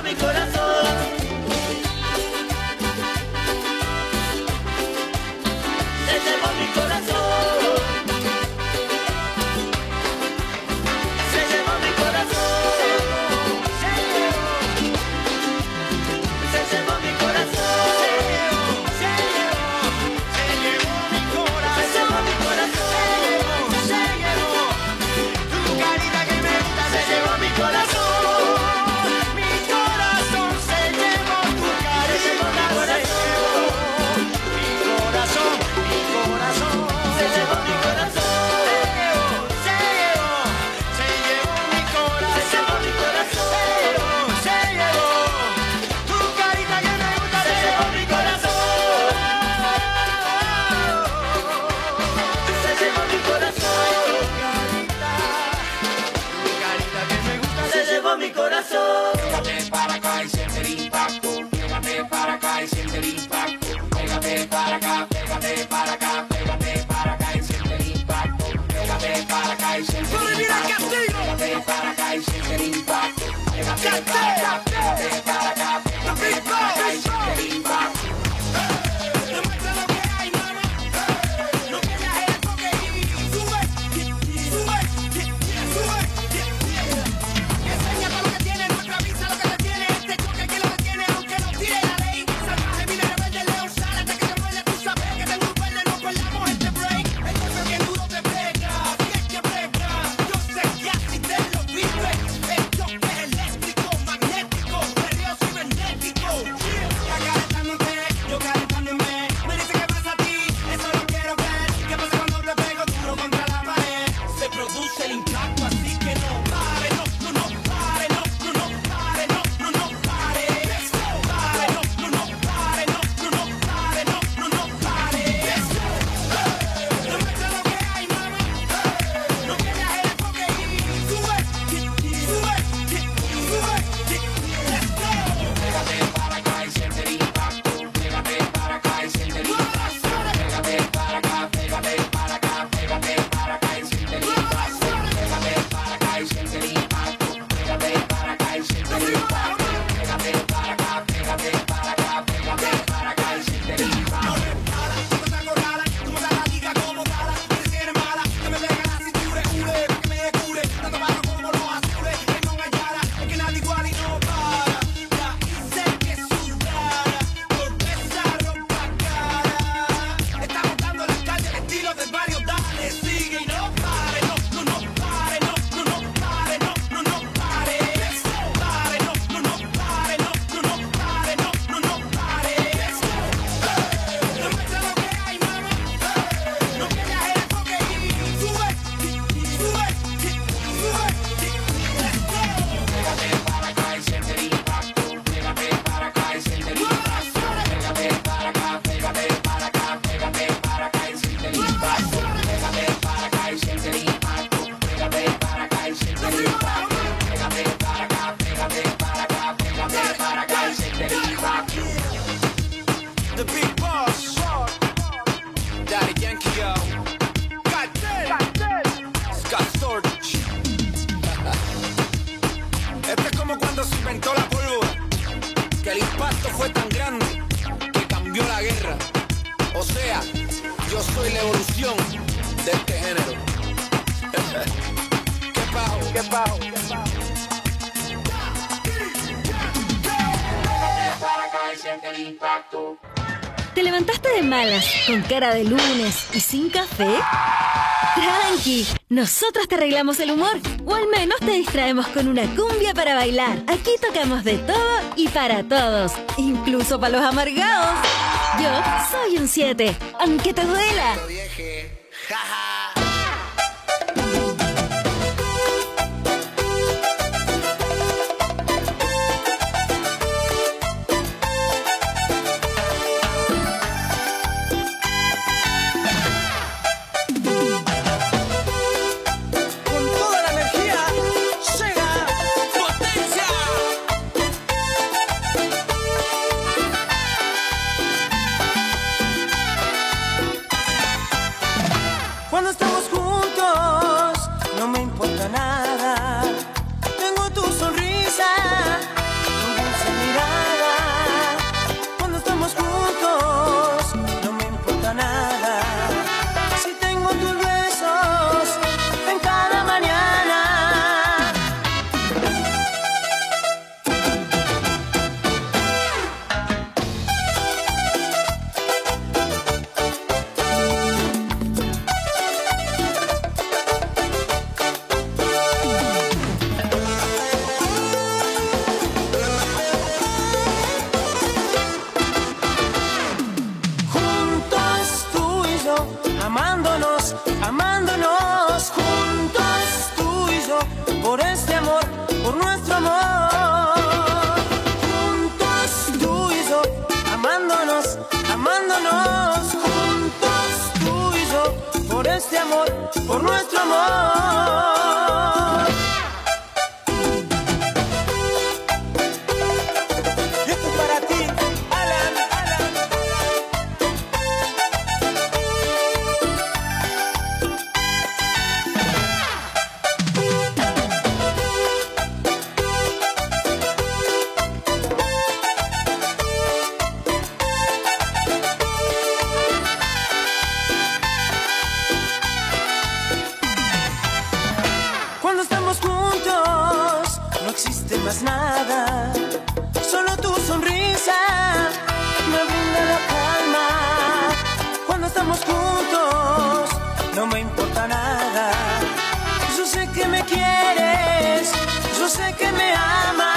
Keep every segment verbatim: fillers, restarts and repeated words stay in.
mi corazón. Se llevó mi corazón. Se llevó mi corazón. Se llevó. Se llevó mi corazón. Se llevó. Se llevó mi corazón. Se llevó mi corazón. Se llevó. Tu carita que me gusta se llevó mi corazón. Mi corazón se llevó tu carita. Se llevó mi corazón. Mi corazón, mi corazón. Se llevó mi corazón. Se llevó. Se llevó mi corazón. Se llevó mi corazón. Se llevó. Tu carita que me gusta se llevó mi corazón. Se llevó mi corazón. Tu carita que me gusta se llevó mi corazón. Pégate para acá y siente el impacto. Pégate para acá y siente el impacto. Pégate para acá, pégate para acá, pégate para acá y siente el impacto. Pégate para acá y siente el impacto. Pégate para acá y siente el impacto. Pégate para acá, pégate para acá, pégate para acá y siente el impacto. Demuestra lo que hay, mama. No pierdas el enfoque y sube, sube, sube. Enseña todo lo que tiene, muestra, avisa lo que te tiene. Este choque que lo detiene, aunque no tire la ley. Salvaje, mira, rebelde, león, sale hasta que te muerde. Tú sabes que tengo un verde, no colamos este break. El golpe bien duro te pega, si es que brega. Yo sé que así te lo vive. El choque es eléctrico, magnético, perreo cibernético. Ya calentándote, yo calentándome. Me dice qué pasa a ti, eso lo quiero ver. ¿Qué pasa cuando le pego duro contra la pared? Se produce el impacto, así que no pare, no, no, no pare, no, no, no pare, no, no, no pare. Pare, no, no, no pare, no, no, no pare, no, no, no pare. Demuestra lo que hay, mama. No pierdas el enfoque y sube, sube, sube. Let's go. Pégate para acá y siente el impacto. Pégate para acá y siente el impacto. Pégate para acá, pégate para acá, pégate para acá y siente el impacto. Pégate para acá y siente el impacto. Pégate para acá y siente el impacto. Pégate para acá, pégate para acá, pégate para acá y siente el impacto. The Big Boss, Daddy Yankee, yo. Cartel, Scott Storch. Este es como cuando se inventó la pólvora, que el impacto fue tan grande que cambió la guerra. O sea, yo soy la evolución de este género. ¿Qué pajo? ¿Qué pajo? ¿Qué pajo? Para acá y siente el impacto. ¿Te levantaste de malas, con cara de lunes y sin café? Tranqui, nosotros te arreglamos el humor, o al menos te distraemos con una cumbia para bailar. Aquí tocamos de todo y para todos, incluso para los amargados. Yo soy un siete, aunque te duela. este amor, por nuestro amor. Y esto es para ti, Alan, Alan. Cuando estamos juntos, no existe más nada. Solo tu sonrisa me brinda la calma. Cuando estamos juntos, no me importa nada. Yo sé que me quieres, yo sé que me amas.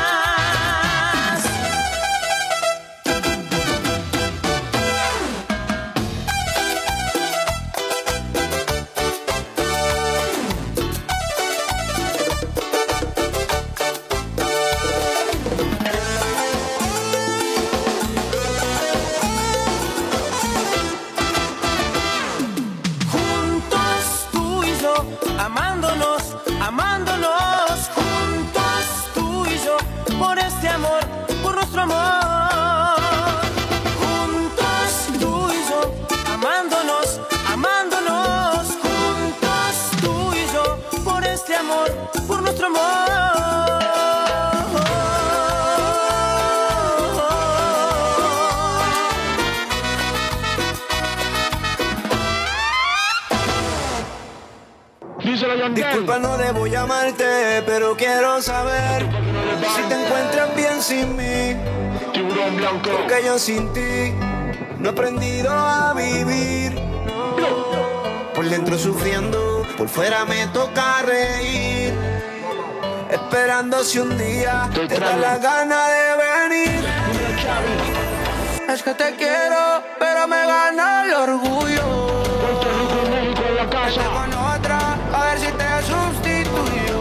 Juntos tú y yo, amándonos, amándonos, juntos tú y yo, por este amor, por nuestro amor. Juntos tú y yo, amándonos, amándonos, juntos tú y yo, por este amor, por nuestro amor. Disculpa, no debo llamarte, pero quiero saber si te encuentras bien sin mí. Porque yo sin ti no he aprendido a vivir. Por dentro sufriendo, por fuera me toca reír. Esperando si un día te da la gana de venir. Es que te quiero, pero me gana el orgullo. Vete con otra, a ver si te sustituyo.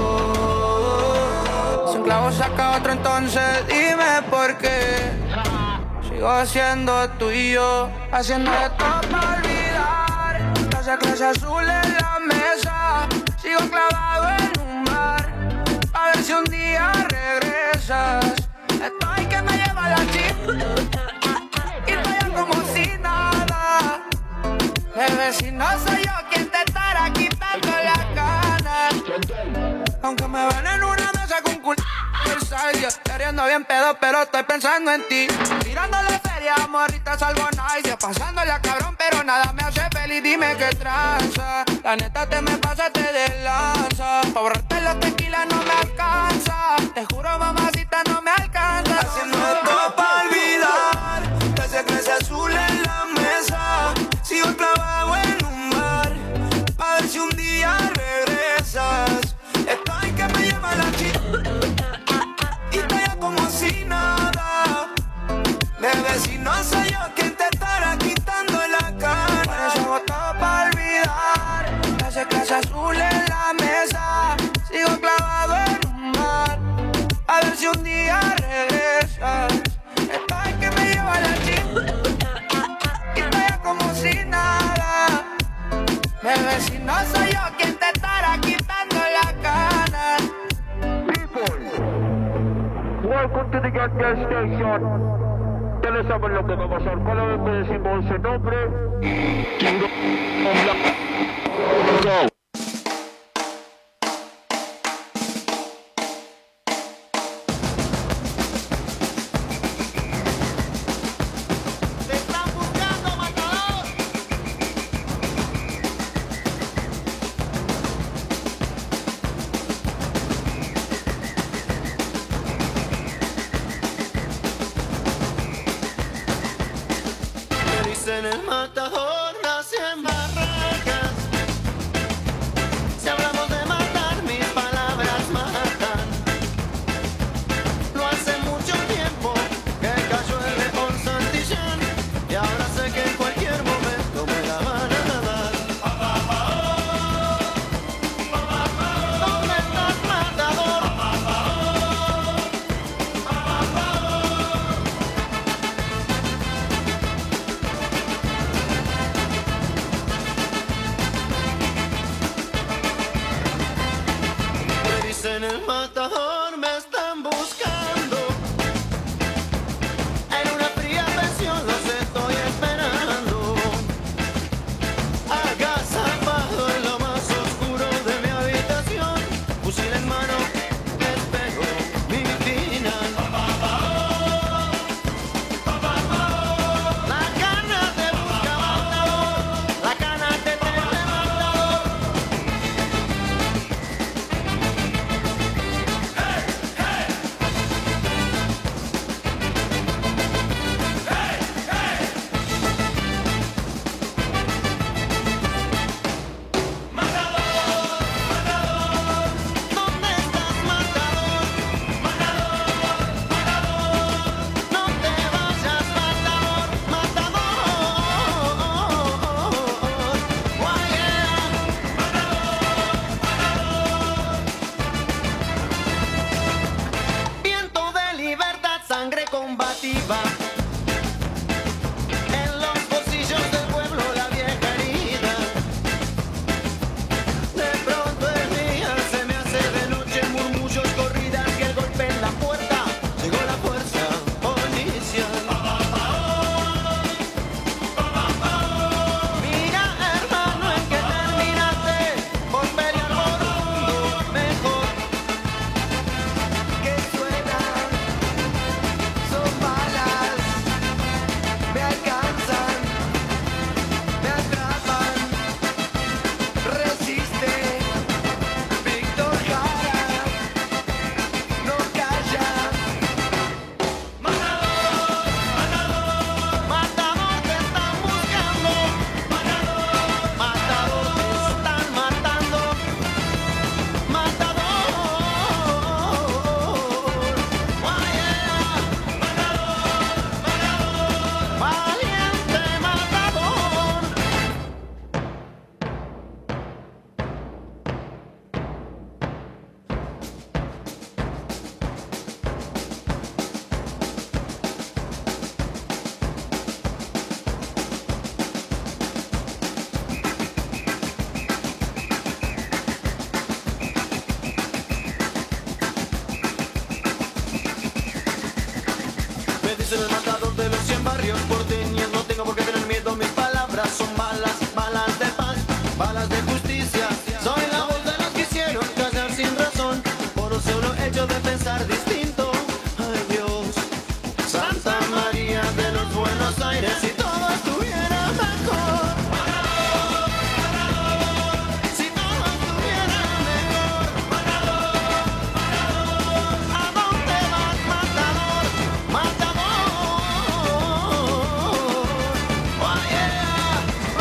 Si un clavo saca otro, entonces dime por qué. Sigo siendo tuyo, haciendo de todo para olvidar. Esa clase azul en la mesa, sigo clavado en un bar. A ver si un día regresas. Estoy que me lleva la chica y estoy como si nada. Bebé, si no soy yo quien te estará quitando las ganas. Aunque me ven en una mesa con culo Versailles, queriendo bien pedo, pero estoy pensando en ti. Tirándole feria, morrita, salvo nice. Pasándole a cabrón, pero nada me hace feliz. Dime qué tranza. La neta te me pasaste de lanza. Pa' borrarte los tequilas no me alcanza. Te juro, mamacita, no me alcanza. Haciendo esto para olvidar. Esa clase azul en la mesa. Sigo clavado en un bar. A ver si un día regresas. Estoy que me lleva la chica y estoy ya como si nada. Bebé, si no soy yo quien te estará quitando la cara. Por eso hago todo para olvidar. Esa clase azul en la mesa. Sigo clavado en un bar. A ver si un día regresas. Estoy que me lleva la chica y estoy ya como si nada. Bebé, si no soy yo quien te estará quitando la gana. Welcome to the gas gas station. Ustedes saben lo que va a pasar. Cada vez que decimos ese nombre, tiro con la... Go. En el matador nací en barracas. Si hablamos de matar, mis palabras matan. No hace mucho tiempo que cayó el león Santillán, y ahora sé que en cualquier momento me la van a dar. ¿Dónde estás, matador? combativa. En los bolsillos del pueblo la vieja herida. De pronto el día se me hace de noche, murmullos, corridas y el golpe en la puerta. Llegó la fuerza policial. Mira, hermano, en que terminaste por pelear por un mundo mejor. Que suenan, son balas, me alcanzan, me atrapan. Resiste, Víctor Jara, no calla. Matador, matador, matador, te están buscando. Matador, matador, te están matando. Matador, valiente, matador. Me dicen el matador de los cien barrios porteños. No tengo por qué tener miedo, mis palabras son balas, balas de paz, balas de justicia. Soy la voz de los que hicieron callar sin razón, por un solo hecho de pensar distinto. Ay Dios, Santa María de los Buenos Aires, si todo estuviera mejor. Si todo estuviera mejor. ¿A dónde vas, matador? Matador. Oh yeah.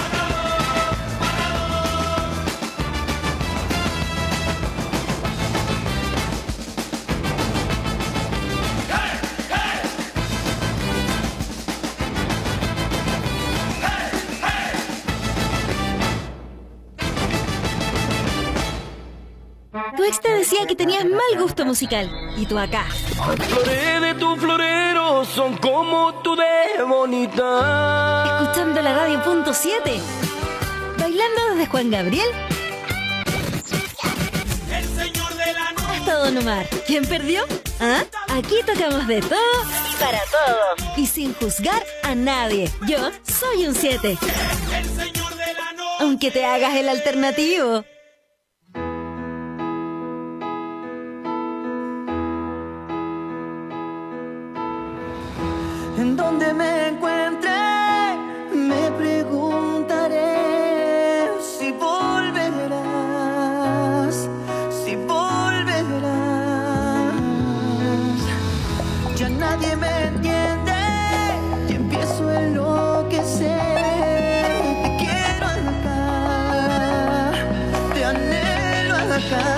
Tu ex te decía que tenías mal gusto musical. Y tú acá, Flores de tu florero son como tú de bonita. escuchando la radio punto siete. Bailando desde Juan Gabriel El señor de la noche. hasta Don Omar. ¿Quién perdió? ¿Ah? Aquí tocamos de todo y para todos. Y sin juzgar a nadie. Yo soy un siete. El señor de la noche. Aunque te hagas el alternativo. En donde me encuentre, me preguntaré si volverás, si volverás. Ya nadie me entiende y empiezo a enloquecer. Te quiero acá, te anhelo acá.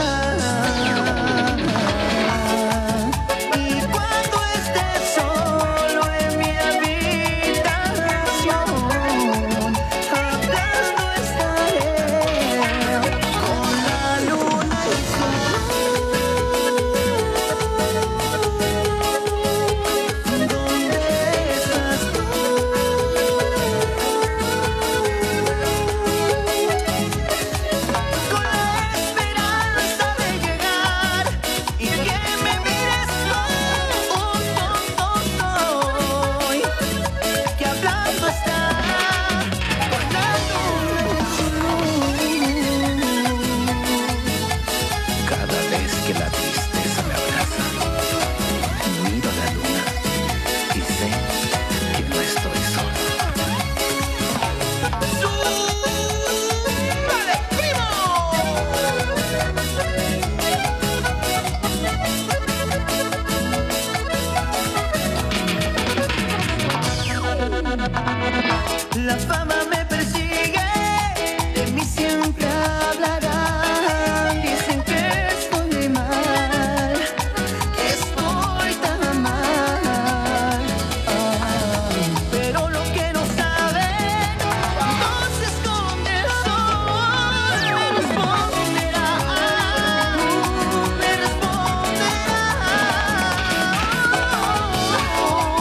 La fama me persigue, de mí siempre hablarán. Dicen que estoy mal, que estoy tan mal. Ah, pero lo que no saben, cuando se esconde el sol, me responderá, me responderá.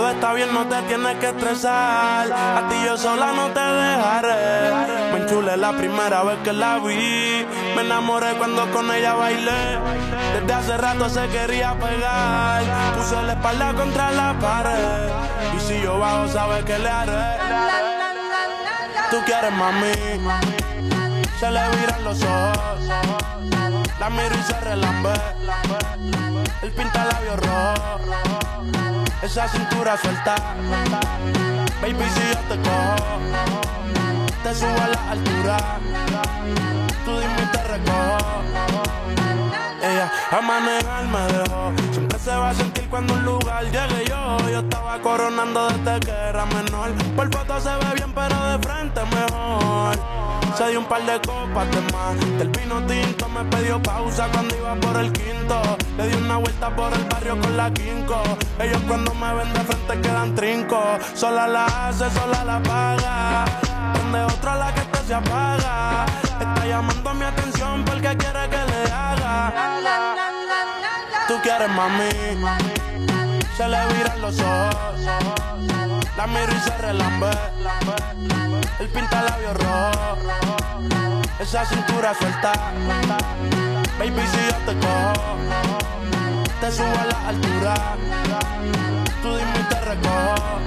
todo está bien, no te tienes que estresar. A ti yo sola no te dejaré. Me enchulé la primera vez que la vi. Me enamoré cuando con ella bailé. Desde hace rato se quería pegar. Puso la espalda contra la pared. Y si yo bajo, sabes que le haré. Tú quieres, mami. Se le viran los ojos. La miro y se relambe. El pinta labios rojo. Esa cintura suelta. Baby, si yo te cojo, te subo a la altura. Tú dime y te recojo. Ella a manejar me dejó. Siempre se va a sentir cuando un lugar llegue yo. Yo estaba coronando desde que era menor. Por foto se ve bien, pero de frente mejor. Se dio un par de copas de más. Del vino tinto me pidió pausa cuando iba por el quinto. Le di una vuelta por el barrio con la quinco. Ellos cuando me ven de frente quedan trinco. Sola la hace, sola la paga. Donde otra la que este se apaga. Está llamando mi atención porque quiere que le haga. Tú quieres, mami. Se le viran los ojos. La miro y se relambe. El pinta labios rojo. Esa cintura suelta. Baby, si yo te cojo, te subo a la altura. Tú dime y te recojo.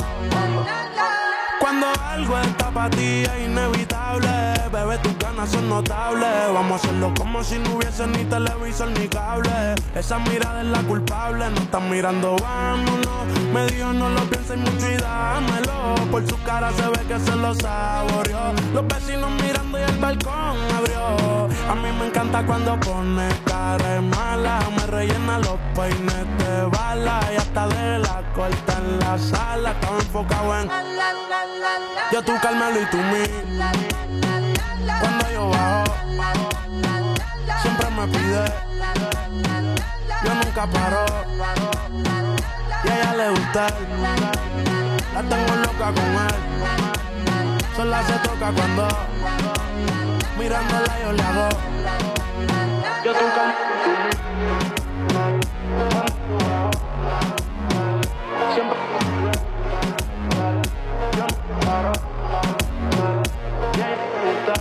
Cuando algo está para ti es inevitable. Bebé, tus ganas son notables. Vamos a hacerlo como si no hubiese ni televisor ni cable. Esa mirada es la culpable. No están mirando, vámonos. Me dijo no lo pienses mucho y dámelo. Por su cara se ve que se lo saboreó. Los vecinos mirando y el balcón abrió. A mí me encanta cuando pone cara de mala. Me rellena los peines de bala. Y hasta de la corta en la sala. Estaba enfocado en yo, tú, Carmelo y tú, mí. Cuando yo bajo, siempre me pide. Yo nunca paro. Y a ella le gusta. La tengo loca con él. Sola se toca cuando mirándola yo le hago. Yo, tú, Carmelo y tú, mí. Siempre yo nunca paro. Y a ella le gusta.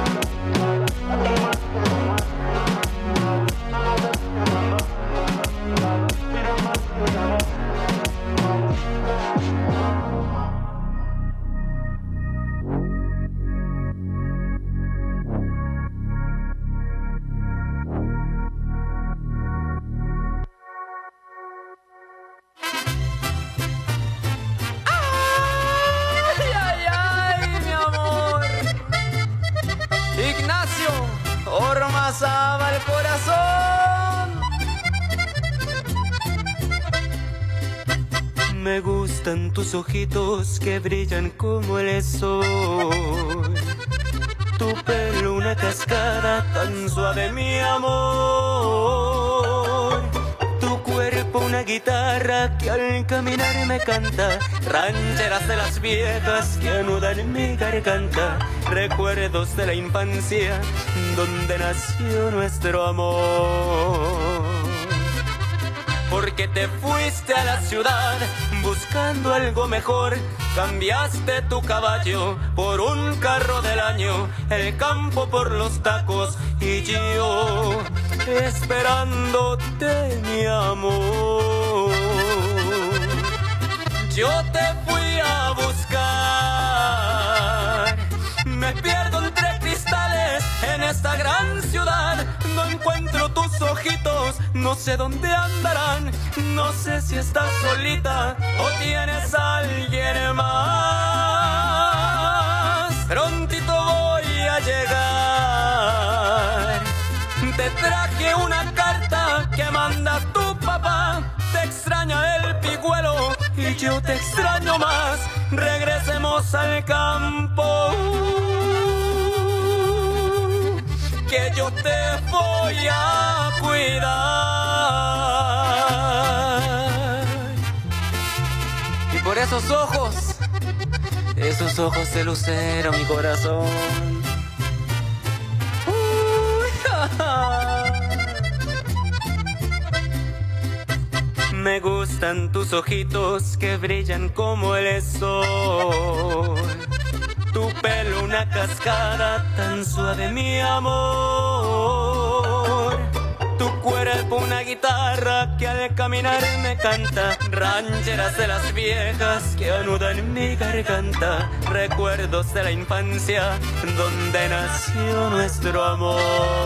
Ormazaba el corazón. Me gustan tus ojitos que brillan como el sol. Tu pelo una cascada tan suave, mi amor. Tu cuerpo una guitarra que al caminar me canta. Rancheras de las viejas que anudan mi garganta. Recuerdos de la infancia donde nació nuestro amor. Porque te fuiste a la ciudad buscando algo mejor. Cambiaste tu caballo por un carro del año, el campo por los tacos y yo esperándote, mi amor. Yo te fui a buscar. Me pierdo entre cristales en esta gran ciudad. No encuentro tus ojitos, no sé dónde andarán. No sé si estás solita o tienes a alguien más. Prontito voy a llegar. Te traje una carta que manda tu papá. Te extraña el pigüelo y yo te extraño más. Regresemos al campo, que yo te voy a cuidar. Y por esos ojos, esos ojos de lucero, mi corazón. Uy, ja, ja. Me gustan tus ojitos que brillan como el sol. Tu pelo una cascada tan suave, mi amor. Tu cuerpo una guitarra que al caminar me canta. Rancheras de las viejas que anudan mi garganta. Recuerdos de la infancia donde nació nuestro amor.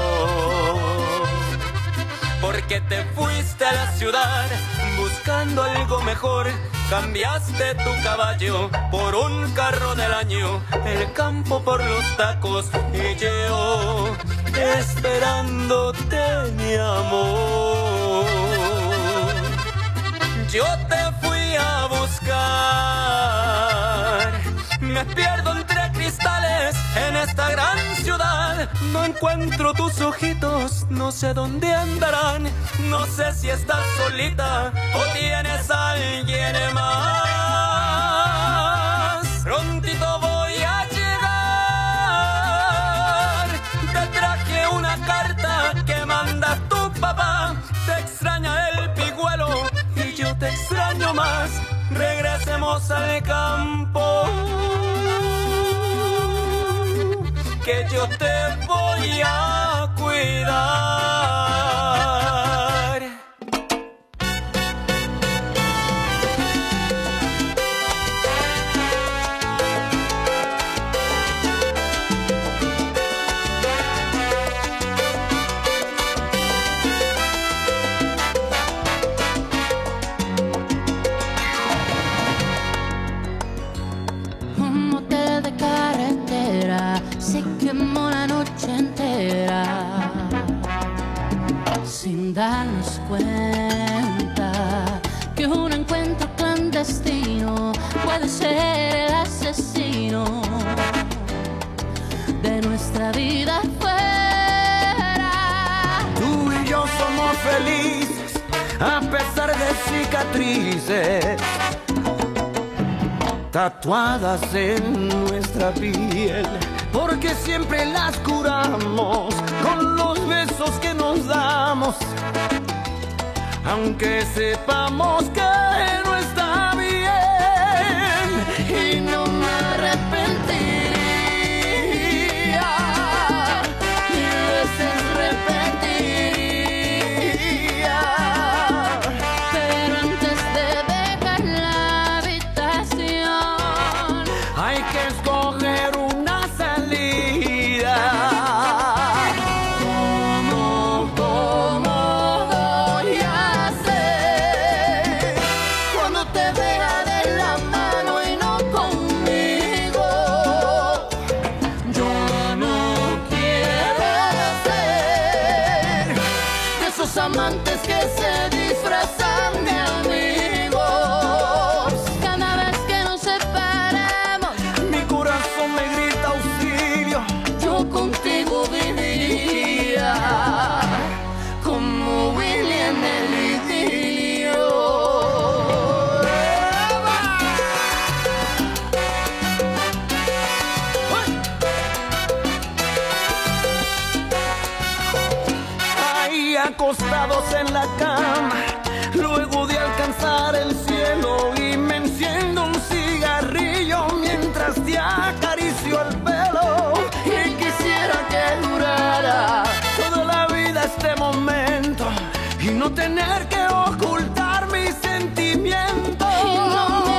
Porque te fuiste a la ciudad buscando algo mejor. Cambiaste tu caballo por un carro del año, el campo por los tacos y yo esperándote, mi amor. Yo te fui a buscar, me pierdo entre cristales en esta gran ciudad. No encuentro tus ojitos, no sé dónde andarán. No sé si estás solita o tienes a alguien más. Prontito voy a llegar. Te traje una carta que manda tu papá. Te extraña el pigüelo y yo te extraño más. Regresemos al campo, que yo te voy a cuidar. Un motel de carretera se quemó la noche entera sin darnos cuenta que un encuentro clandestino puede ser el asesino de nuestra vida fuera. Tú y yo somos felices a pesar de cicatrices tatuadas en nuestra piel, porque siempre las curamos con los besos que nos damos, aunque sepamos que no está bien. Y no me arrepentiría, mil veces repetiría, Pero antes de dejar la habitación hay que escoger una salida. ¿Cómo, cómo voy a hacer cuando te vea de la mano y no conmigo? Yo no quiero ser de esos amantes que se disfrazan de amigos. cada vez que nos separamos. Mi corazón me grita auxilio. Yo contigo viviría como Willy en el idilio. Ahí acostados en la cama, luego de alcanzar el cielo, y me enciendo un cigarrillo mientras te acaricio el pelo. Y quisiera que durara toda la vida este momento y no tener que ocultar mis sentimientos. Y no me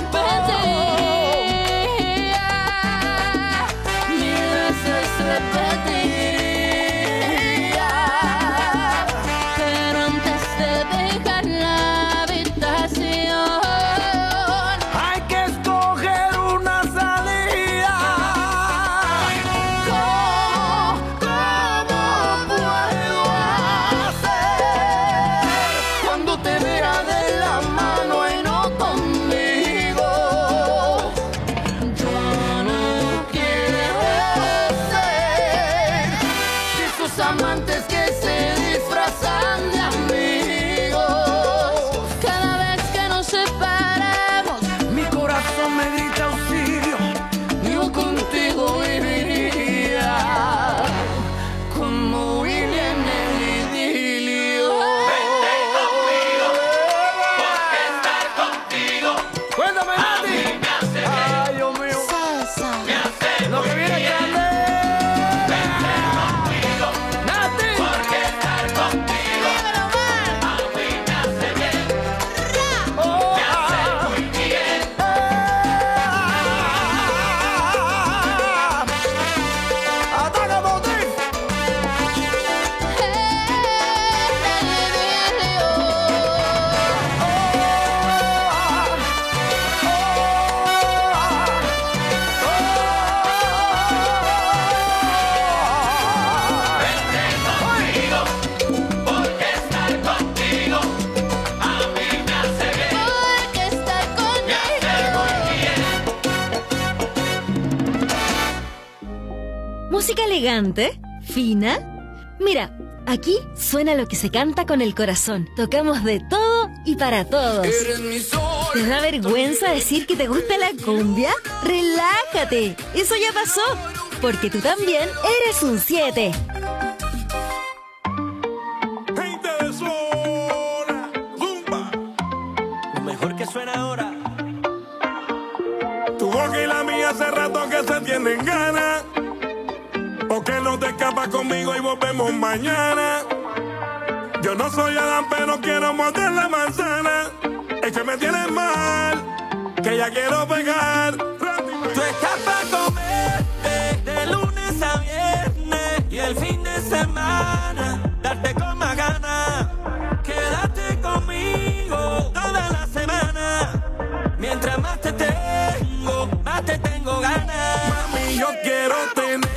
arrepentiría, mil veces repetiría, pero antes de dejar la habitación Hay que escoger una salida. ¿Cómo, cómo puedo hacer cuando te vea de la mano elegante, fina. Mira, aquí suena lo que se canta con el corazón. Tocamos de todo y para todos. ¿Te da vergüenza decir que te gusta la cumbia? ¡Relájate! Eso ya pasó, porque tú también eres un siete. Gente de zona, zumba. Lo mejor que suena ahora. Tu boca y la mía hace rato que se tienen ganas. ¿Por qué no te escapas conmigo y volvemos mañana? Yo no soy Adán, pero quiero morder la manzana. Es que me tienes mal, que ya quiero pegar. Tú estás para comerte de lunes a viernes y el fin de semana darte con más ganas. Quédate conmigo toda la semana. Mientras más te tengo, más te tengo ganas. Mami, yo quiero tenerte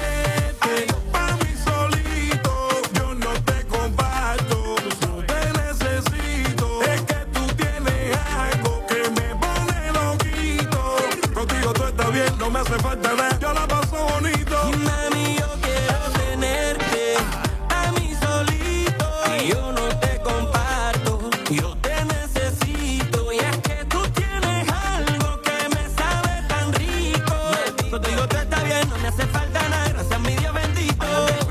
pa' mí solito. Yo no te comparto, no te necesito. Es que tú tienes algo que me pone loquito. Contigo todo está bien, no me hace falta nada. Yo la paso bonito. Mami, yo quiero tenerte a mí solito. Y yo no te comparto, yo te necesito. Y es que tú tienes algo que me sabe tan rico. Contigo todo está bien, no me hace falta nada. Gracias a mi Dios bendito.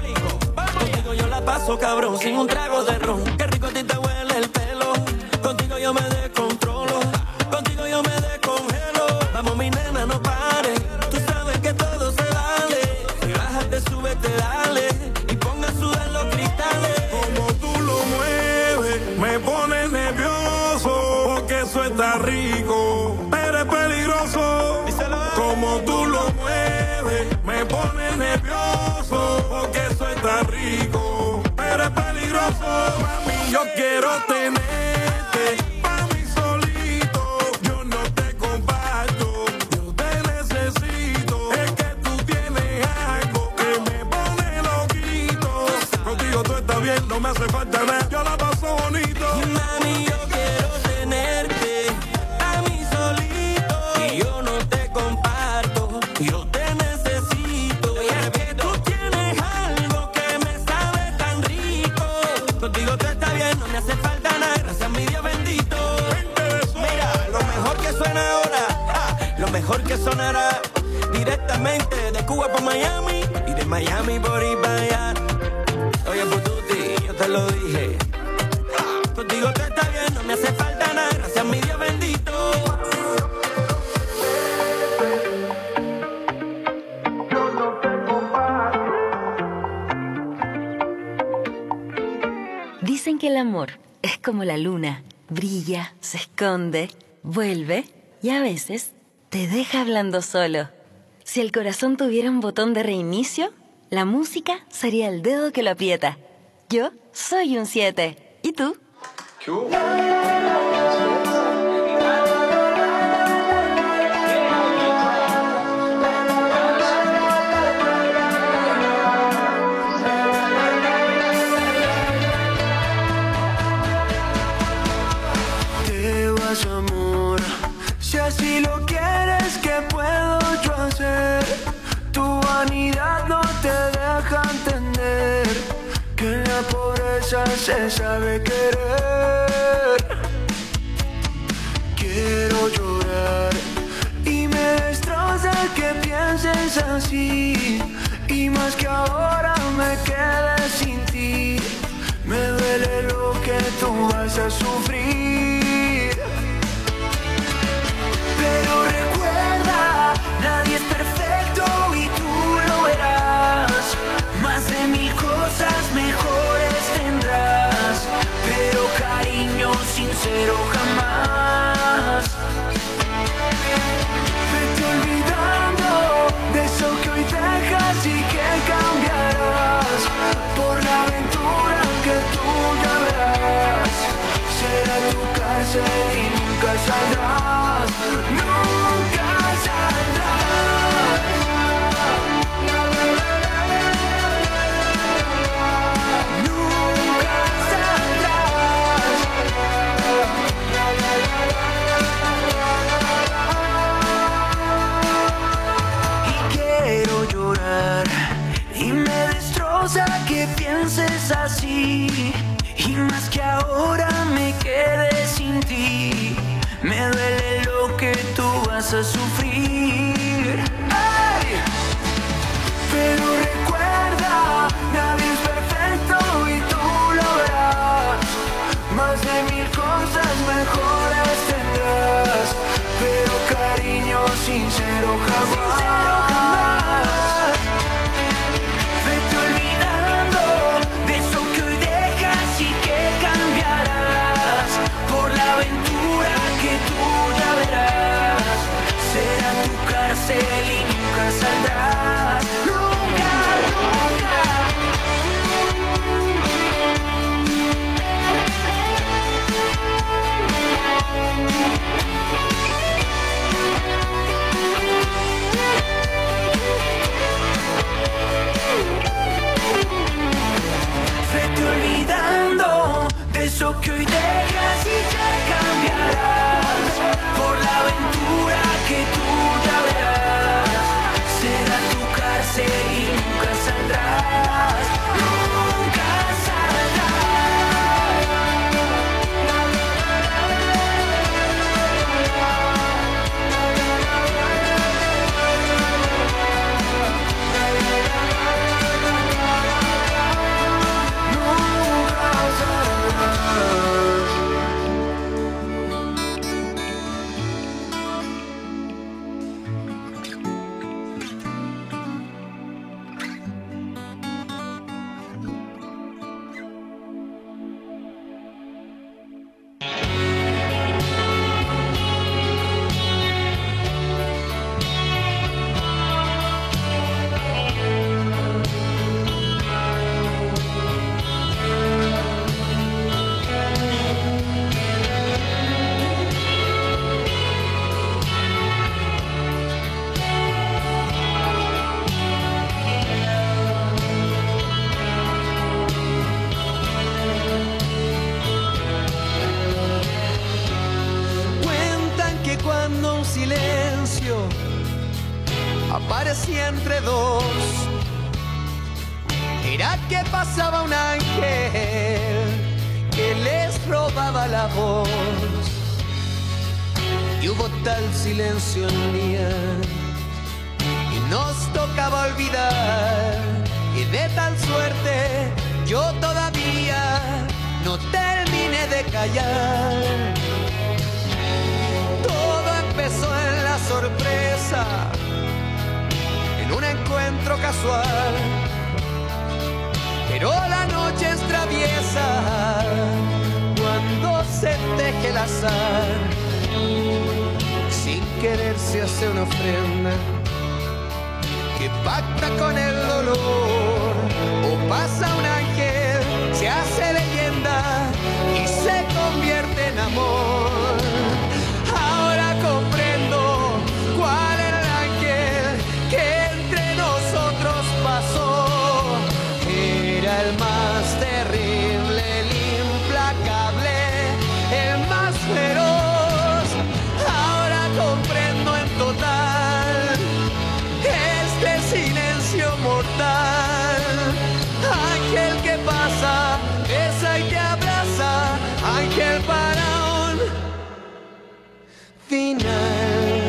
Contigo yo la paso cabrón, sin un trago de ron. Qué rico a ti te huele el pelo. Contigo yo me descontrolo. Contigo yo me descongelo. Vamos mi nena, no pares. Tú sabes que todo se vale. Si bájate, súbete, dale. Y ponga a sudar los cristales. Como tú lo mueves, me pones nervioso. Porque eso está rico, pero es peligroso. Como tú lo mueves, me pones nervioso. Porque eso está rico, pero es peligroso. Mami, yo quiero tenerte pa' mí solito. Yo no te comparto, yo te necesito. Es que tú tienes algo que me pone loquito. Contigo todo está bien, no me hace falta nada. Yo la paso bonito. Mami, yo quiero tenerte a mí solito. Y yo no te comparto, yo te necesito. Y es que tú tienes algo que me sabe tan rico. Contigo todo está bien, no me hace falta nada. Gracias a mi Dios bendito. Mira, lo mejor que suena ahora, ah, lo mejor que sonará directamente de Cuba para Miami y de Miami por ahí para allá. Oye, Pututi, yo te lo dije. Contigo todo está bien, no me hace falta nada. Gracias a mi Dios bendito. Dicen que el amor es como la luna. Brilla, se esconde, vuelve y a veces te deja hablando solo. Si el corazón tuviera un botón de reinicio, la música sería el dedo que lo aprieta. Yo soy un siete. ¿Y tú? Te vas, amor, si así lo quieres, ¿qué puedo yo hacer? Tu vanidad no te deja entender que en la pobreza se sabe querer. Quiero llorar y me destroza que pienses así. Y más que ahora me quedé sin ti, me duele lo que tú vas a sufrir. Pero recuerda, nadie es perfecto y tú lo verás. Más de mil cosas mejores tendrás, pero cariño sincero jamás. Vete olvidando de eso que hoy dejas y que cambiarás por la aventura que tú ya verás. Será tu cárcel y nunca saldrás, nunca saldrás. Nunca saldrás. Y quiero llorar y me vas a sufrir. ¡Ey! Pero recuerda, nadie es perfecto y tú lo verás. Más de mil cosas mejores tendrás, pero cariño sincero jamás. Sincero jamás. Vete olvidando de eso que hoy dejas y que cambiarás por la aventura que tú ya verás. Será tu cárcel y nunca saldrás. Nunca, nunca. Vete olvidando de eso que hoy dejas y ya cambiarás por la aventura que tú ya verás. Será tu cárcel y nunca saldrás. Nunca aparecía entre dos. Era que pasaba un ángel que les robaba la voz. Y hubo tal silencio en el día y nos tocaba olvidar que de tal suerte yo todavía no terminé de callar. Todo empezó en la sorpresa, en un encuentro casual, pero la noche es traviesa cuando se teje el azar. Sin querer se hace una ofrenda que pacta con el dolor, o pasa un ángel, se hace leyenda y se convierte en amor. Ahora comprendo cuál era el ángel que entre nosotros pasó. Era el más terrible, el implacable, el más feroz. Ahora comprendo en total este silencio mortal. Ángel que pasa, besa y te abraza. Ángel para un final.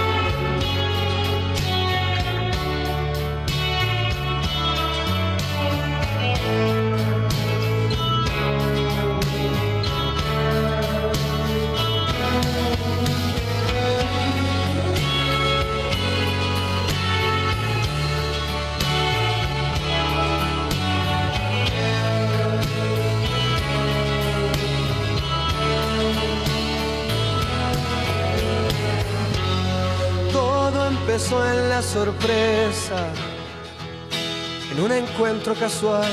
Empezó en la sorpresa, en un encuentro casual,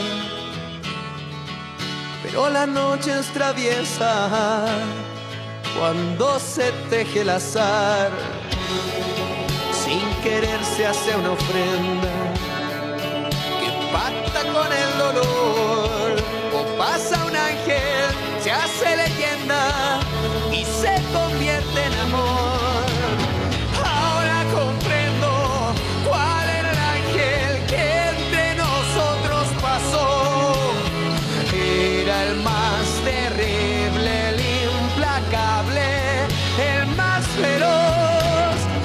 pero la noche es traviesa cuando se teje el azar. Sin querer se hace una ofrenda que pacta con el dolor, o pasa un ángel, se hace leyenda y se convierte en amor. Comprendo cuál era el ángel que entre nosotros pasó. Era el más terrible, el implacable, el más feroz.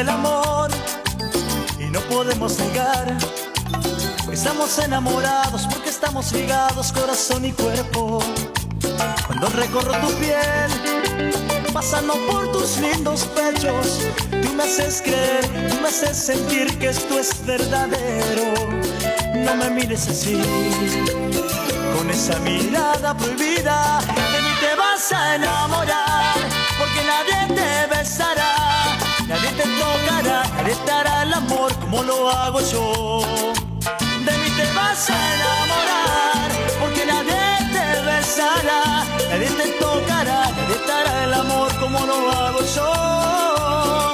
el amor y no podemos negar. Estamos enamorados porque estamos ligados corazón y cuerpo. Cuando recorro tu piel, pasando por tus lindos pechos, tú me haces creer, tú me haces sentir que esto es verdadero. No me mires así, con esa mirada prohibida. De mí te vas a enamorar, porque nadie te besará, nadie te tocará, nadie te hará el amor como lo hago yo. De mí te vas a enamorar, porque nadie te besará, nadie te tocará, nadie te hará el amor como lo hago yo.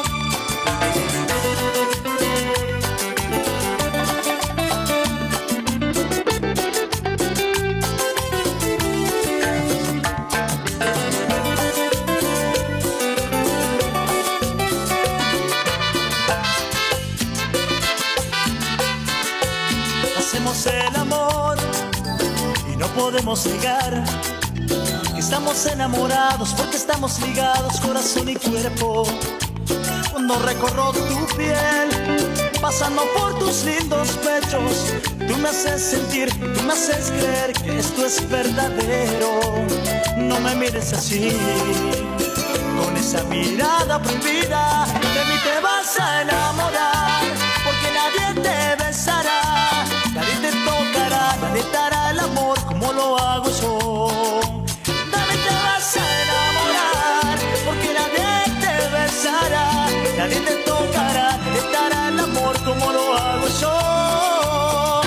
Hacemos el amor y no podemos negar. Estamos enamorados porque estamos ligados corazón y cuerpo. Cuando recorro tu piel, pasando por tus lindos pechos, tú me haces sentir, tú me haces creer que esto es verdadero. No me mires así, con esa mirada prohibida. De mí te vas a enamorar, porque nadie te besará, nadie te tocará, nadie te hará el amor como lo hago yo. De mí te vas a enamorar, porque nadie te besará, nadie te tocará, nadie te hará el amor como lo hago yo.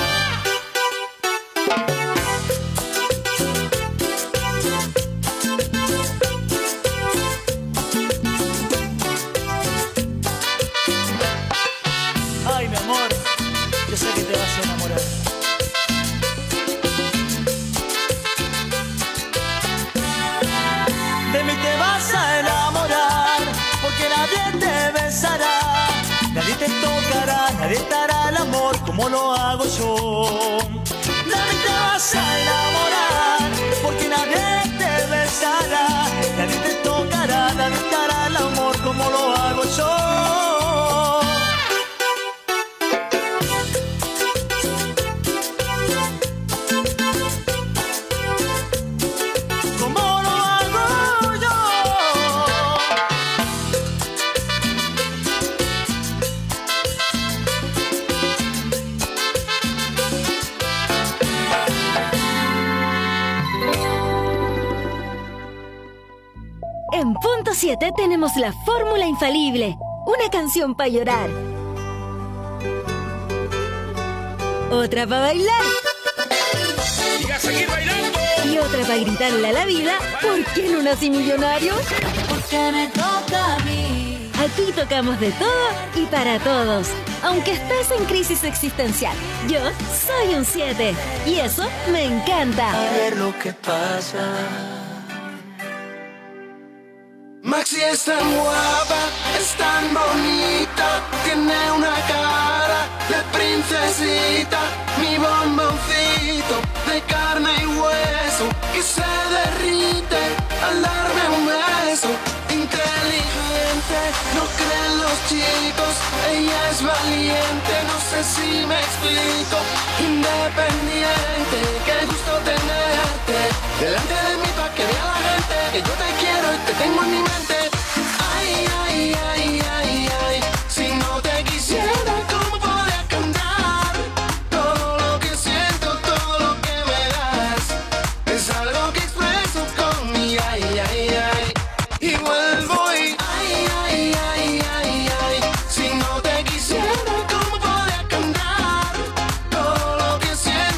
Ay, mi amor, yo sé que te vas a enamorar. De mí te vas a enamorar, porque nadie te besará, nadie te tocará, nadie te hará el amor como lo hago yo. De mí te vas a enamorar, porque nadie te besará, nadie te tocará, nadie te hará el amor como lo hago yo. En punto siete tenemos la fórmula infalible, una canción para llorar, otra para bailar ¡Y a seguir bailando! y otra para gritarle a la vida, ¿por qué no nací millonario? Porque me toca a mí. Aquí tocamos de todo y para todos, aunque estés en crisis existencial. Yo soy un siete y eso me encanta. A ver lo que pasa. Maxi es tan guapa, es tan bonita, tiene una cara de princesita, mi bomboncito de carne y hueso que se derrite al darme un beso. Inteligente, no creen los chicos, ella es valiente, no sé si me explico. Independiente, qué gusto tenerte delante de mí pa' que vea la gente que yo te quiero y te tengo en mi mente. Ay, ay, ay, ay, ay, si no te quisiera, ¿cómo podría cantar? Todo lo que siento, todo lo que me das, es algo que expreso con mi ay, ay, ay. Y vuelvo y ay, ay, ay, ay, ay, si no te quisiera, ¿cómo podría cantar? Todo lo que siento.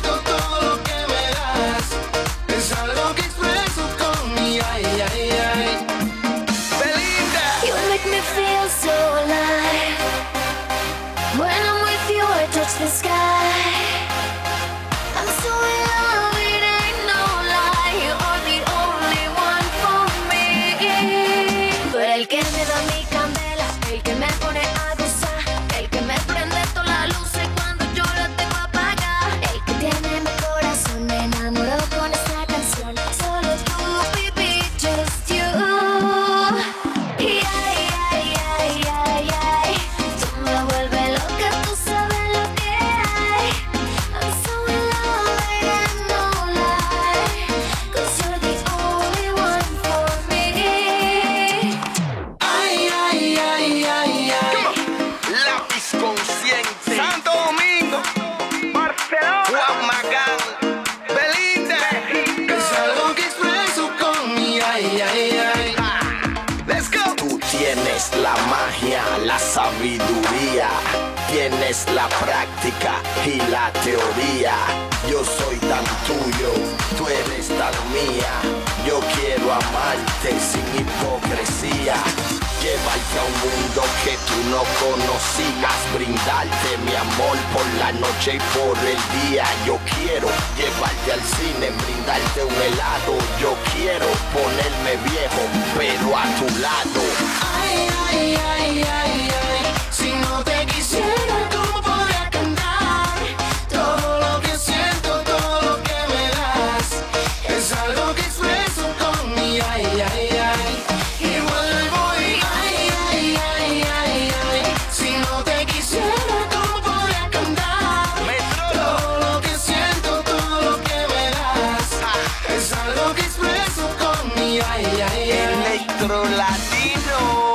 es la práctica y la teoría. Yo soy tan tuyo, tú eres tan mía. Yo quiero amarte sin hipocresía. Llevarte a un mundo que tú no conocías, brindarte mi amor por la noche y por el día. Yo quiero llevarte al cine, brindarte un helado. Yo quiero ponerme viejo, pero a tu lado. Ay, ay, ay, ay, ay. Si no te quisiera, ¿cómo podría cantar? Todo lo que siento, todo lo que me das, es algo que expreso con mi ay, ay, ay. Y vuelvo y ay, ay, ay, ay, ay. Si no te quisiera, ¿cómo podría cantar? Todo lo que siento, todo lo que me das, es algo que expreso con mi ay, ay, ay. Electro Latino.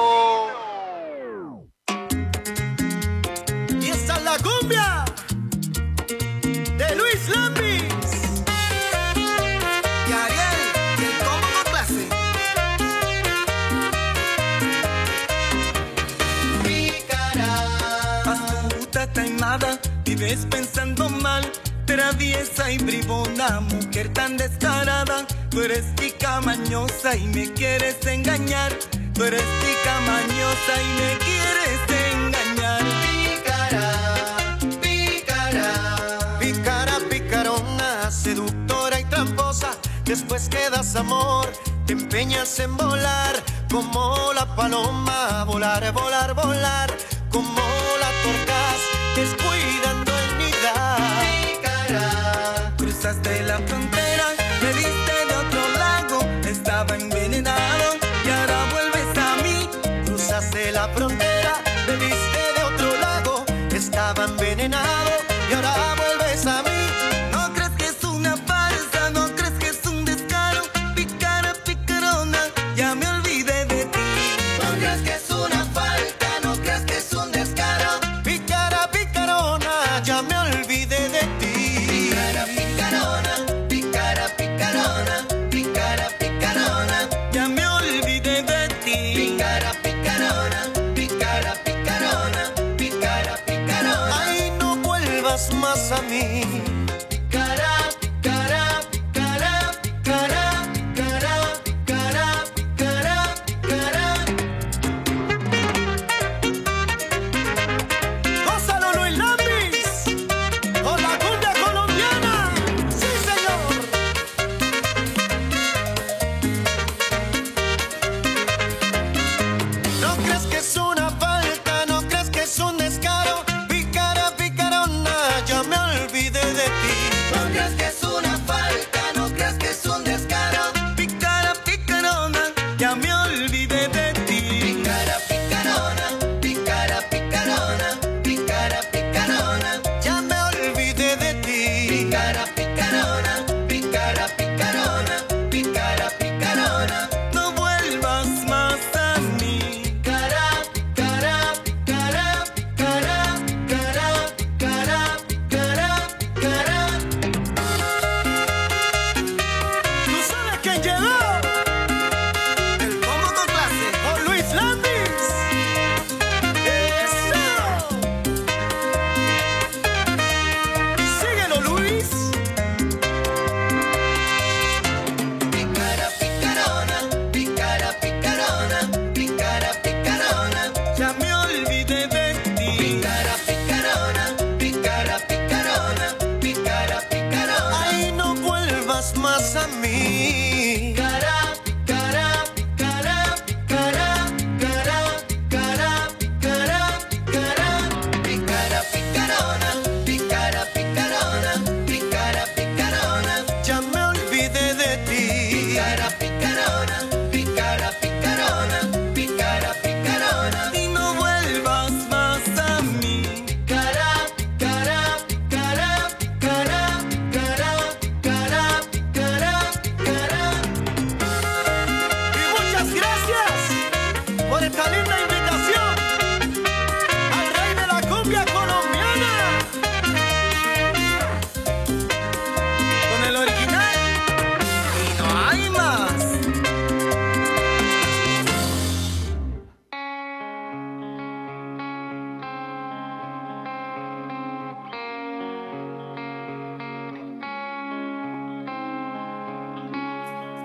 Y esta es la cumbia de Luis Lambis y Ariel, que como con clase. Pícara, Astuta, taimada, vives pensando mal, traviesa y bribona, mujer tan descarada. Tú eres tica mañosa y me quieres engañar. Tú eres tica mañosa y me quieres engañar. pícara, pícara. Pícara, picarona, seductora y tramposa. Después que das amor, te empeñas en volar como la paloma. Volar, volar, volar como la torcaz, descuidando el nidar. Pícara, Cruzaste la frontera, me diste de otro lago, estaba envenenado y ahora vuelves a mí. Cruzaste la frontera, bebiste de otro lago, estaba envenenado y ahora vuelves a mí. No crees que es una farsa, no crees que es un descaro. Picara, picarona, ya me olvidé de ti. no crees que es una falta, no crees que es un descaro. Pícara, picarona, ya me olvidé de ti. Pícara, picarona, pícara, picarona, pícara, picarona. Ya me olvidé de ti. Pícara, picarona, pícara, picarona, pícara, picarona. Ay, no vuelvas más a mí. Picara, picara, picara, picara, picara, picara, picara, picara. Gózalo, Luis Lambis, con la cumbia colombiana. Sí, señor. No crees que es una falta, no crees que es un descaro. Pícara, picarona, ya me olvidé de ti. No crees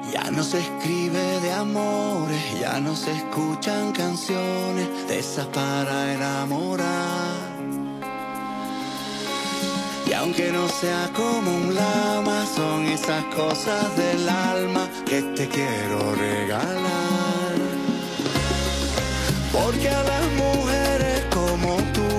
Ya no se escribe de amores, ya no se escuchan canciones de esas para enamorar. Y aunque no sea como un lama, son esas cosas del alma que te quiero regalar. Porque a las mujeres como tú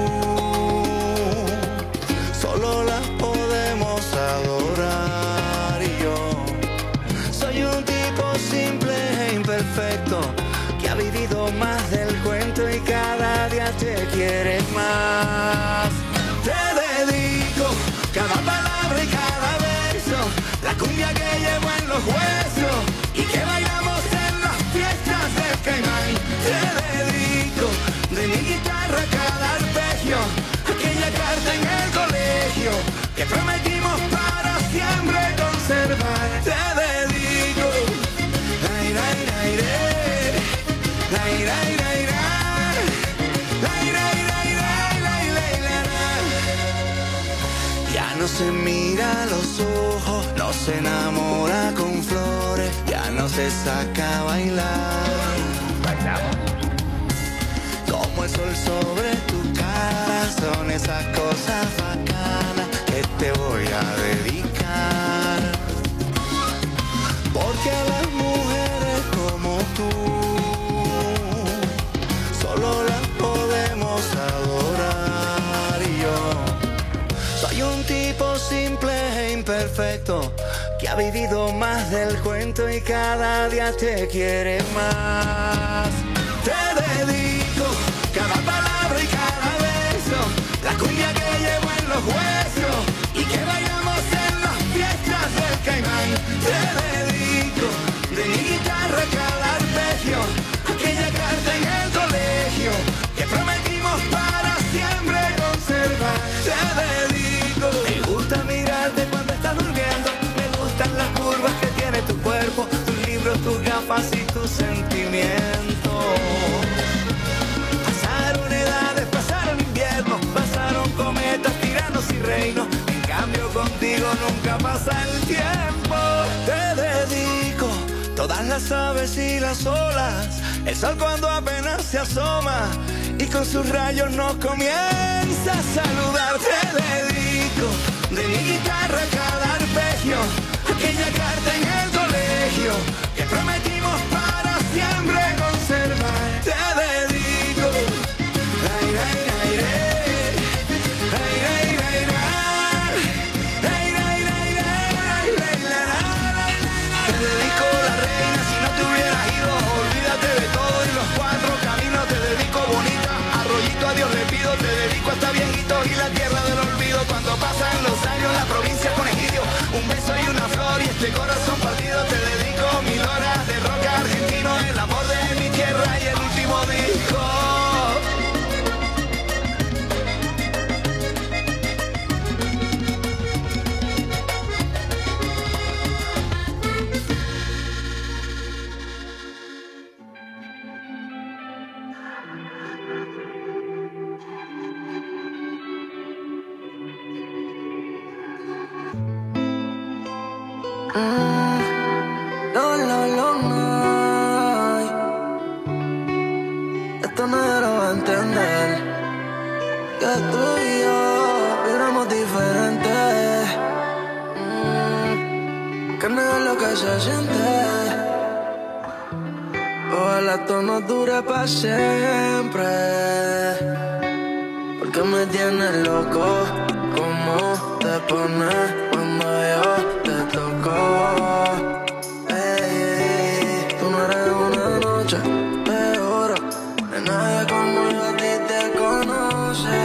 solo las podemos adorar. Y yo soy un tipo simple e imperfecto que ha vivido más del cuento y cada día te quiere más. Te dedico cada palabra y cada beso, la cumbia que llevo en los huesos y que bailamos en las fiestas del Caimán. Te dedico de mi guitarra cada arpegio, aquella carta en el colegio que prometimos para siempre conservar. Te dedico ay, ay, ay, ay, ay, ay, ay, ay, ya no se mira a los ojos, no se enamora con flores, ya no se saca a bailar. Bailamos. Como el sol sobre tu cara, son esas cosas bacanas que te voy a dedicar. Porque a las mujeres como tú solo las podemos adorar. Y yo soy un tipo simple e imperfecto que ha vivido más del cuento y cada día te quiere más. Te dedico cada palabra y cada beso, la cumbia que llevo en los huesos y que bailamos en las fiestas del Caimán. Te dedico de mi guitarra cada arpegio, aquella carta en el colegio que prometimos para siempre conservar. Te dedico. Me gusta mirarte cuando estás durmiendo, me gustan las curvas que tiene tu cuerpo, tus libros, tus gafas y tus sentimientos. Pasaron edades, pasaron inviernos, pasaron cometas, tiranos y reinos. En cambio contigo nunca pasa el tiempo. Te dedico todas las aves y las olas, el sol cuando apenas se asoma y con sus rayos nos comienza a saludar. Te dedico de mi guitarra cada arpegio, aquella carta en el colegio que prometimos para siempre conservar. Te dedico ay, ay, ay, ay, ay, ay, ay, ay, ay, ay, ay, ay. Te dedico la reina si no te hubieras ido, olvídate de todo y los cuatro caminos. Te dedico bonita, arroyito a Dios le pido, te dedico hasta viejito y la tierra del olvido. Cuando pasan los años la provincia pone egidio, un beso y una flor y este corazón partido. Te dedico mil horas de rock argentino, el amor de mi tierra y el último disco. Mm, no, no, no, no. Esto nadie lo va a entender, que tú y yo éramos diferentes. Mm, que no es lo que se siente. Ojalá esto no dure para siempre, porque me tienes loco. ¿Cómo te pones cuando yo te toco? Ey, tú no eres una noche de oro, de nadie como yo a ti te conoce.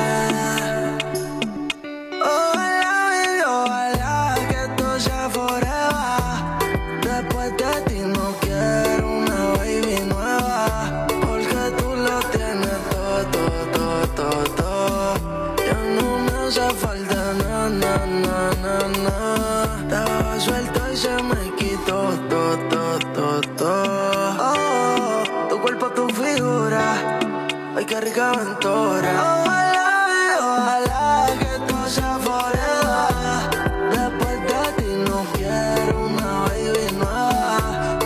Ojalá, baby, ojalá que esto sea forever. Después de ti no quiero una baby nueva, porque tú lo tienes todo, todo, todo, todo, todo. Ya no me hace falta nada, nada, nada, nada. Estaba suelto y se me quitó todo, todo, todo, todo. Oh, tu cuerpo, tu figura, ay qué rica aventura. Ojalá, ojalá que esto sea forever. Después de ti no quiero una baby nueva,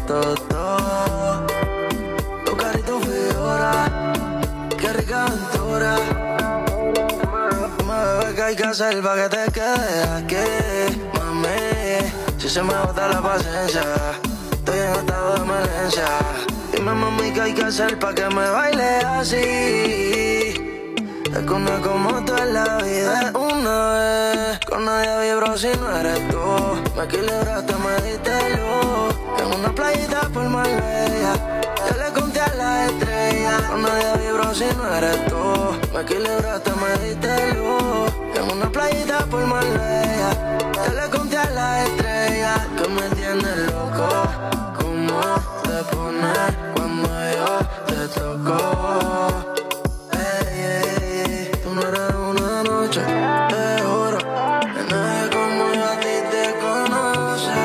to, to. Tu cara y tu figura, qué rica aventura. Bebé, ¿qué hay que hacer pa' que te quedes aquí? Mami, si se me bota la paciencia, estoy en estado de emergencia. Dime, mami, ¿qué hay que hacer pa' que me baile así? Es que una como tú en la vida es una vez. Con nadie vibro si no eres tú. Me equilibraste, me diste luz. En una playita por Marbella, yo le conté a la estrella. Con nadie vibro si no eres tú. Me equilibraste, me diste luz. En una playita por Marbella, yo le conté a la estrella. Que me tienes loco, cómo te pones cuando yo te toco. Te juro que nadie como yo a ti te conoce.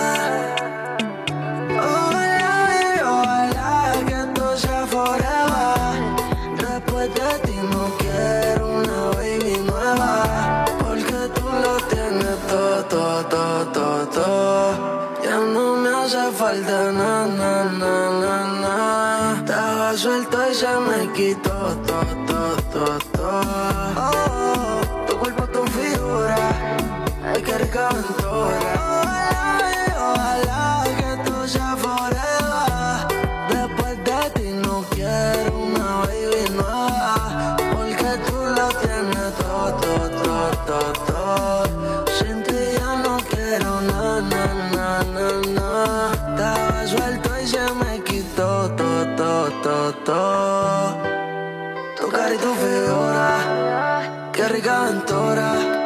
Ojalá y ojalá que esto sea forever. Después de ti no quiero una baby nueva, porque tú lo tienes todo, todo, todo, todo, todo. Ya no me hace falta nada, nada, nada, nada. Estaba suelto y se me quitó todo, todo, todo, todo. Oh, tu cuerpo, tu figura, ay, qué rica aventura. Ojalá y ojalá que esto sea forever. Después de ti no quiero una baby nueva, porque tú lo tienes todo, todo, todo, todo, todo. Sin ti ya no quiero nada, nada, nada, nada. Estaba suelto y se me quitó todo, todo, todo, todo. Tu cara y tu figura, qué rica aventura.